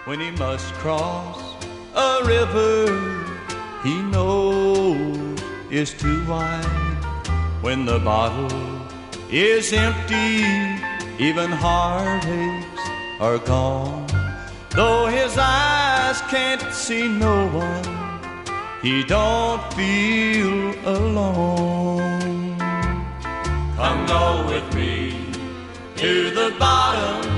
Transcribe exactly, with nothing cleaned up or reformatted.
when he must cross a river he knows is too wide. When the bottle is empty, even heartaches are gone. Though his eyes can't see no one, he don't feel alone. Come go with me to the bottom